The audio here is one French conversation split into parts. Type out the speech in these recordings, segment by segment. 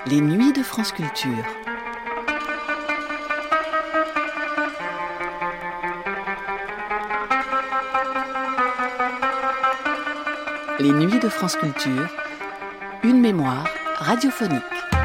Les nuits de France Culture. Les nuits de France Culture, une mémoire radiophonique.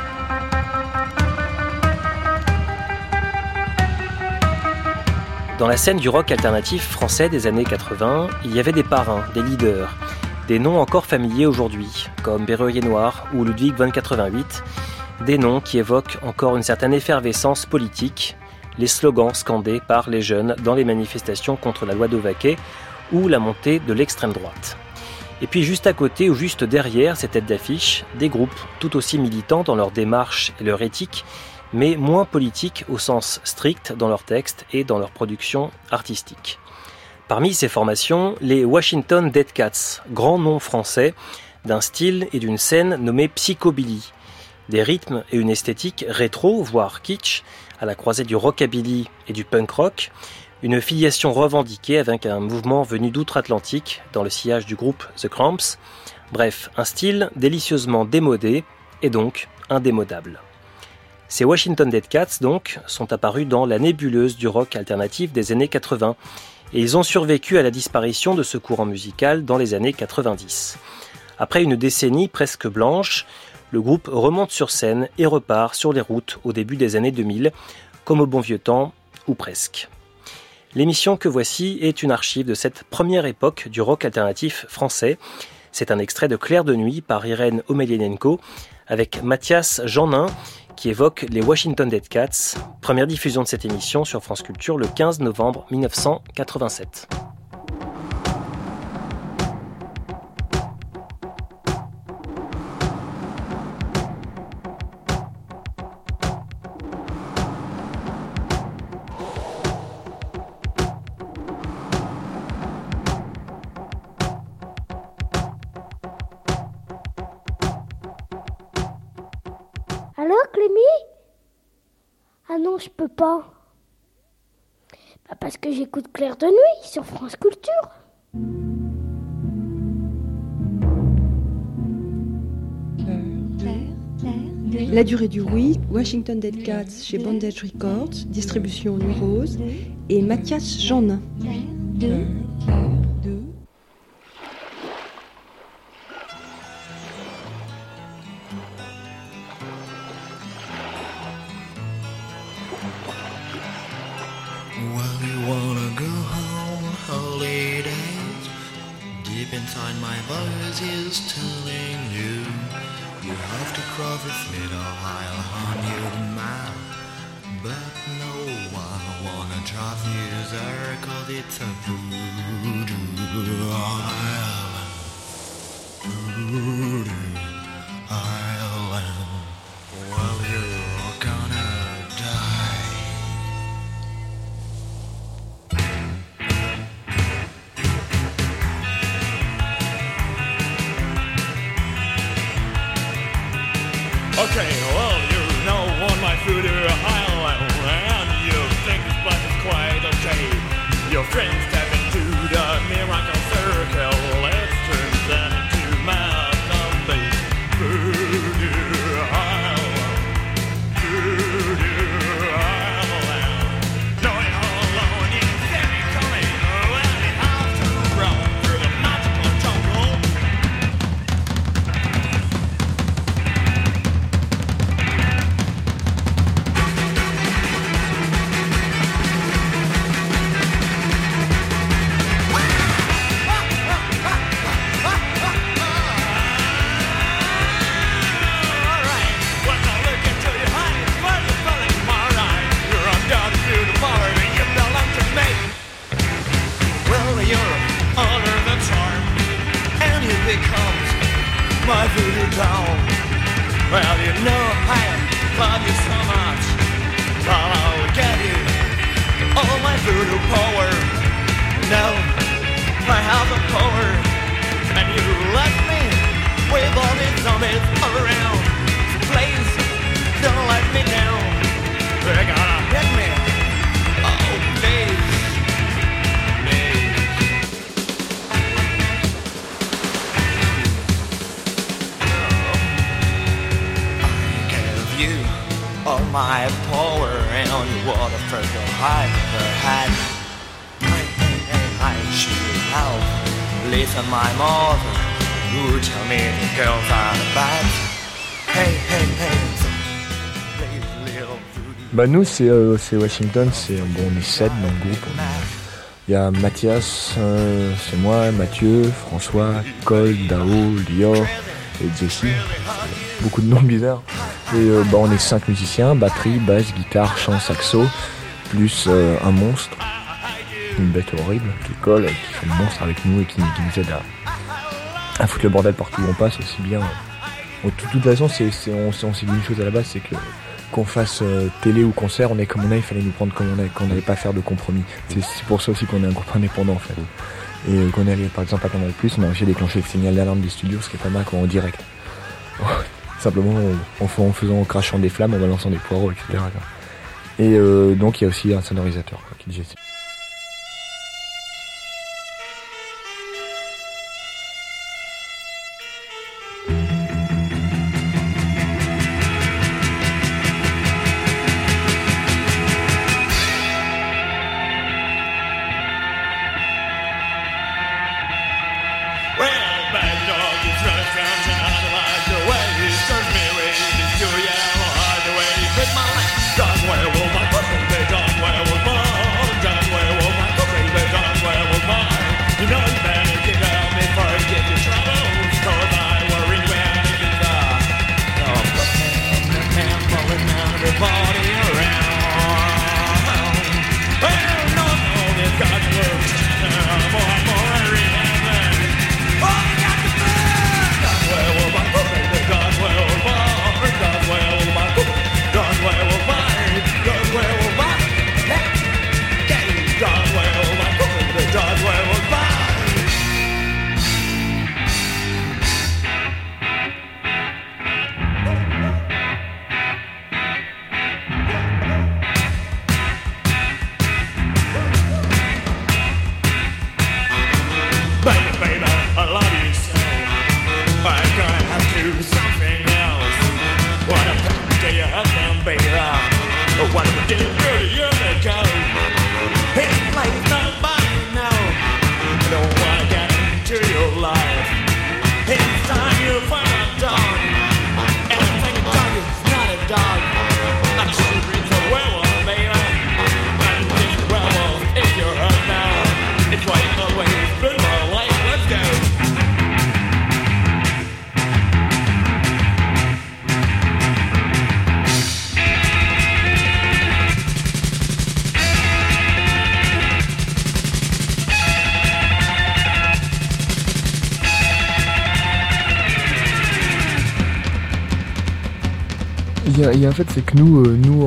Dans la scène du rock alternatif français des années 80, il y avait des parrains, des leaders, des noms encore familiers aujourd'hui, comme Bérurier Noir ou Ludwig von 88, des noms qui évoquent encore une certaine effervescence politique, les slogans scandés par les jeunes dans les manifestations contre la loi Dauvaquet ou la montée de l'extrême droite. Et puis juste à côté ou juste derrière ces têtes d'affiche, des groupes tout aussi militants dans leur démarche et leur éthique, mais moins politiques au sens strict dans leurs textes et dans leur production artistique. Parmi ces formations, les Washington Dead Cats, grand nom français d'un style et d'une scène nommée psychobilly. Des rythmes et une esthétique rétro, voire kitsch, à la croisée du rockabilly et du punk rock, une filiation revendiquée avec un mouvement venu d'outre-Atlantique dans le sillage du groupe The Cramps. Bref, un style délicieusement démodé et donc indémodable. Ces Washington Dead Cats, donc, sont apparus dans la nébuleuse du rock alternatif des années 80 et ils ont survécu à la disparition de ce courant musical dans les années 90. Après une décennie presque blanche, le groupe remonte sur scène et repart sur les routes au début des années 2000, comme au bon vieux temps, ou presque. L'émission que voici est une archive de cette première époque du rock alternatif français. C'est un extrait de Clair de nuit par Irène Omelianenko avec Mathias Jeannin qui évoque les Washington Dead Cats. Première diffusion de cette émission sur France Culture le 15 novembre 1987. Alors, Clémy? Ah non, je peux pas. Parce que j'écoute Clair de nuit sur France Culture. La durée du bruit, Washington Dead Cats chez Bondage Records, distribution Nuit Rose, et Mathias Jeannin. Well, you wanna go home, holidays. Deep inside my voice is telling you, you have to cross this little aisle on your map. But no one wanna trust you there, 'cause it's a voodoo island. Voodoo island. Well, you're gonna die. Okay, well, you know on my voodoo island, and you think this place is quite okay. Your friends step into the miracle circle, let's turn that into my zombie. Voodoo island, voodoo island. Knowing all alone, you see me coming, well, you have to run through the magical jungle. My voodoo doll. Well, you know I love you so much, but I'll get you all my voodoo power. Now I have the power, and you left me with all these zombies all around. Please don't let me down. They're gonna hit me. Oh, please. my power, and you were the first girl I ever had. I should have listened my mother, who tell me the girls are bad. Hey, hey, hey, so please, little Rudy. Bah nous c'est Washington, on est 7 dans le groupe. Il y a Mathias, c'est moi, Mathieu, François, Cole, Dao, Lior et Jessie. Beaucoup de noms bizarres. Et on est 5 musiciens, batterie, basse, guitare, chant, saxo, plus un monstre, une bête horrible qui colle, qui fait le monstre avec nous et qui nous aide à foutre le bordel partout où on passe aussi bien. De toute façon, on s'est dit une chose à la base, c'est que qu'on fasse télé ou concert, on est comme on est, il fallait nous prendre comme on est, qu'on n'allait pas faire de compromis. C'est pour ça aussi qu'on est un groupe indépendant en fait. Et qu'on allait par exemple à Canal+, on a réussi à déclencher le signal d'alarme des studios, ce qui est pas mal en direct. Simplement en crachant des flammes, en balançant des poireaux, etc. Et donc il y a aussi un sonorisateur qui dit. Et en fait, c'est que nous,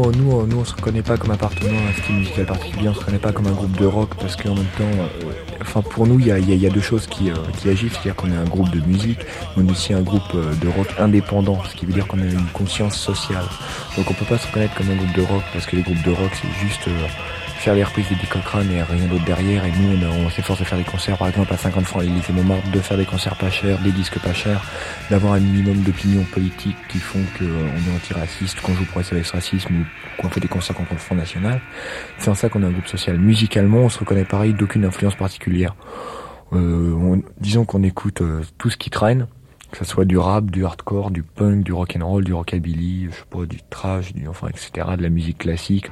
on se reconnaît pas comme appartenant à un style musical particulier, on se reconnaît pas comme un groupe de rock parce qu'en même temps, pour nous, il y a deux choses qui agissent, c'est-à-dire qu'on est un groupe de musique, mais on est aussi un groupe de rock indépendant, ce qui veut dire qu'on a une conscience sociale. Donc on peut pas se reconnaître comme un groupe de rock parce que les groupes de rock, c'est juste faire les reprises des Cochrane et rien d'autre derrière. Et nous, on s'efforce de faire des concerts, par exemple, à 50 francs à l'Élysée-Montmartre, de faire des concerts pas chers, des disques pas chers, d'avoir un minimum d'opinions politiques qui font qu'on est antiraciste, qu'on joue pour SOS Racisme ou qu'on fait des concerts contre le Front National. C'est en ça qu'on est un groupe social. Musicalement, on se reconnaît pareil d'aucune influence particulière. Disons qu'on écoute tout ce qui traîne, que ce soit du rap, du hardcore, du punk, du rock'n'roll, du rockabilly, je sais pas, du thrash, etc., de la musique classique.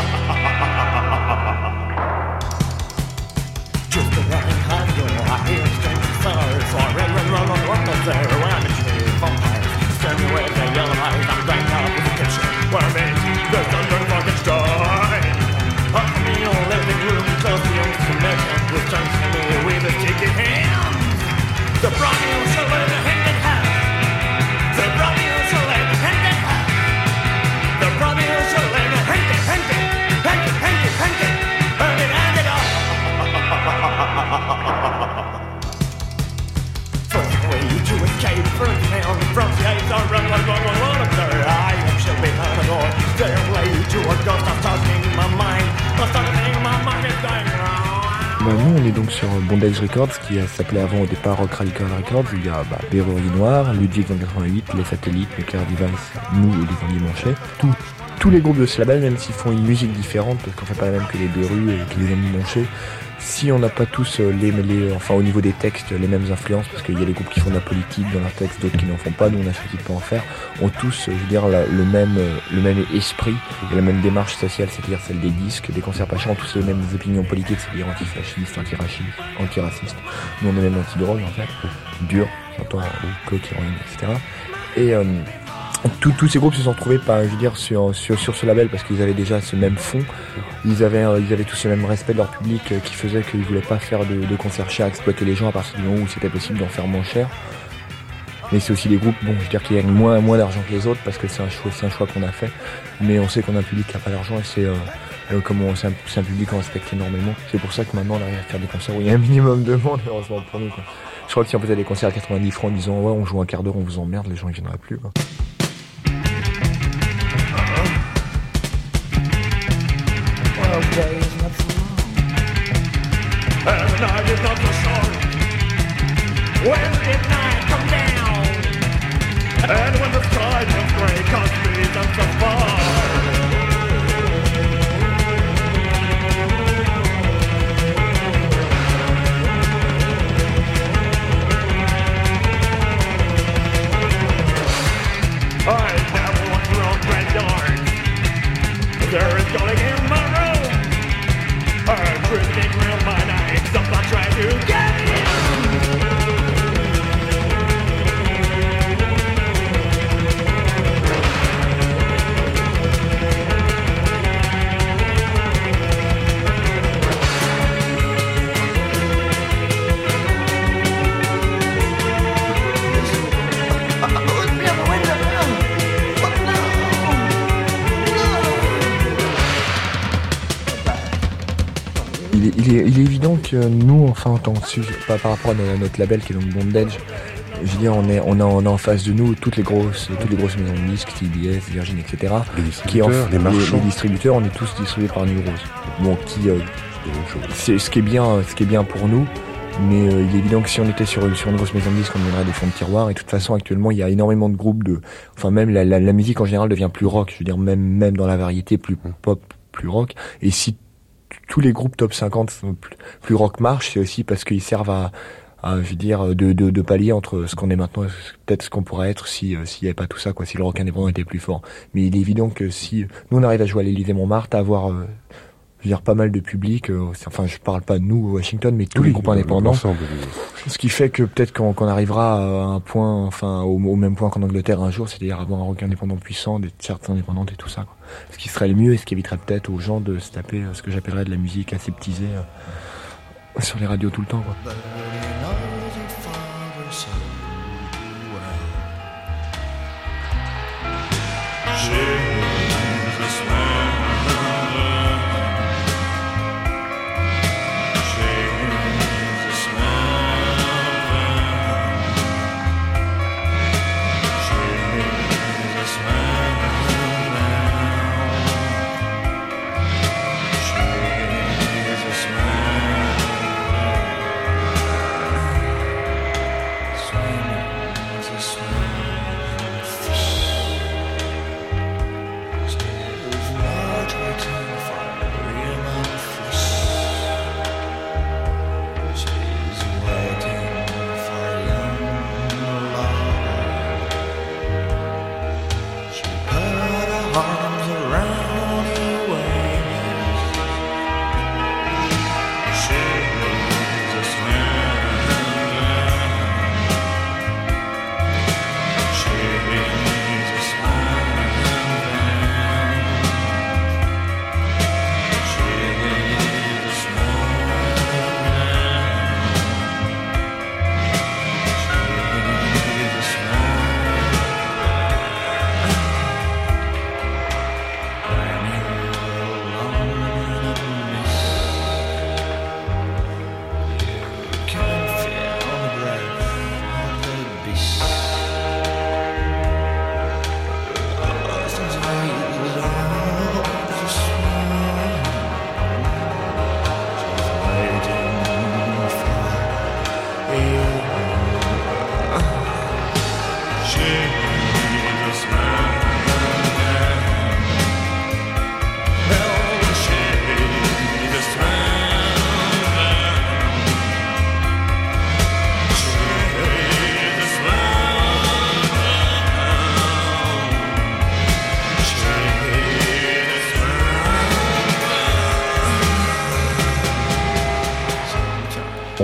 I hear Nous, on est donc sur Bondage Records, qui s'appelait avant au départ Rock Radical Records. Il y a Berruerie Noire, Ludwig 188, Les Satellites, Nuclear Device, nous et Les Endimanchés. Tous les groupes de ce label, même s'ils font une musique différente, parce qu'on fait pas la même que les Berru et que les Endimanchés, si on n'a pas tous enfin au niveau des textes, les mêmes influences, parce qu'il y a des groupes qui font de la politique dans leurs textes, d'autres qui n'en font pas, nous on a choisi de pas en faire, ont tous, je veux dire, le même esprit, et la même démarche sociale, c'est-à-dire celle des disques, des concerts pas chers, ont tous les mêmes opinions politiques, c'est-à-dire antifascistes, antiracistes. Nous on est même anti-drogue en fait, dur, j'entends, coke, héroïne, etc. Et tous ces groupes se sont retrouvés sur ce label parce qu'ils avaient déjà ce même fond. Ils avaient tous ce même respect de leur public qui faisait qu'ils voulaient pas faire de concerts chers, exploiter les gens à partir du moment où c'était possible d'en faire moins cher. Mais c'est aussi des groupes, je veux dire, qui gagnent moins d'argent que les autres parce que c'est un choix qu'on a fait. Mais on sait qu'on a un public qui n'a pas d'argent et c'est un public qu'on respecte énormément. C'est pour ça que maintenant on arrive à faire des concerts où il y a un minimum de monde, heureusement pour nous, quoi. Je crois que si on faisait des concerts à 90 francs en disant ouais on joue un quart d'heure, on vous emmerde, les gens ils viendraient plus, quoi. Il est évident que nous, enfin en tant que par rapport à notre label qui est donc Bondage, je veux dire, on a en face de nous toutes les grosses maisons de disques, TBS, Virgin, etc. Les distributeurs, on est tous distribués par New Rose. Bon, c'est ce qui est bien pour nous. Mais il est évident que si on était sur une grosse maison de disques, on donnerait des fonds de tiroir. Et de toute façon, actuellement, il y a énormément de groupes même la musique en général devient plus rock. Je veux dire, même dans la variété, plus pop, plus rock. Et si tous les groupes top 50 plus rock marchent, c'est aussi parce qu'ils servent à je veux dire, de pallier entre ce qu'on est maintenant et peut-être ce qu'on pourrait être s'il y avait pas tout ça, quoi, si le rock indépendant était plus fort. Mais il est évident que si nous on arrive à jouer à l'Élysée-Montmartre, à avoir je veux dire, pas mal de public, enfin je parle pas de nous Washington, mais tous les groupes indépendants, ce qui fait que peut-être qu'on arrivera à un point, enfin au même point qu'en Angleterre un jour, c'est-à-dire avoir un rock indépendant puissant, des charts indépendantes et tout ça, quoi. Ce qui serait le mieux et ce qui éviterait peut-être aux gens de se taper ce que j'appellerais de la musique aseptisée sur les radios tout le temps, quoi.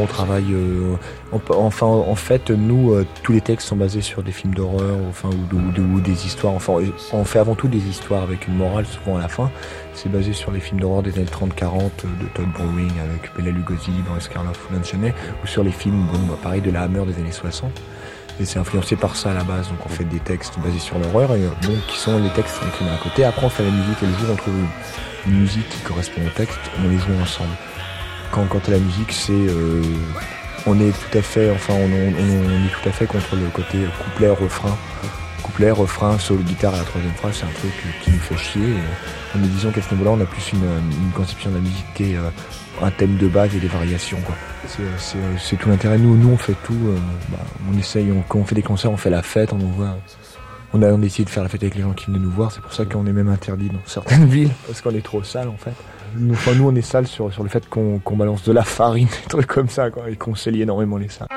on travaille. En fait, nous, tous les textes sont basés sur des films d'horreur, ou des histoires. Enfin, on fait avant tout des histoires avec une morale, souvent à la fin. C'est basé sur les films d'horreur des années 30-40 de Todd Browning avec Bela Lugosi, Boris Karloff, Lon Chaney, ou sur les films, pareil, de la Hammer des années 60. Et c'est influencé par ça à la base. Donc on fait des textes basés sur l'horreur, et qui sont les textes écrits d'un côté. Après, on fait la musique, et le jour où on trouve une musique qui correspond au texte, on les joue ensemble. Quant à la musique, c'est on est tout à fait contre le côté couplet-refrain, solo guitare à la troisième phrase. C'est un truc qui nous fait chier. Et disons qu'à ce niveau-là, on a plus une conception de la musique qui est un thème de base et des variations, quoi. C'est tout l'intérêt. Nous on fait tout. On essaye. Quand on fait des concerts, on fait la fête. On a essayé de faire la fête avec les gens qui venaient nous voir. C'est pour ça qu'on est même interdit dans certaines villes, parce qu'on est trop sale en fait. Nous on est sale sur le fait qu'on balance de la farine, des trucs comme ça, quoi, et qu'on saigne énormément les salles.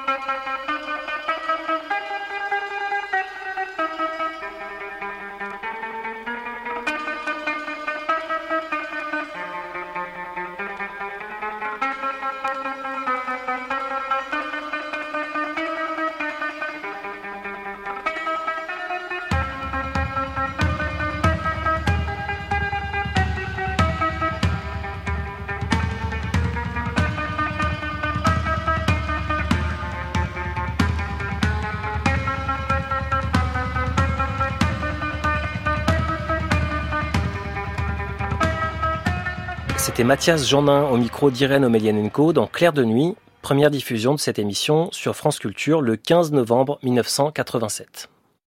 C'était Mathias Jeannin au micro d'Irène Omelianenko dans Clair de nuit, première diffusion de cette émission sur France Culture le 15 novembre 1987.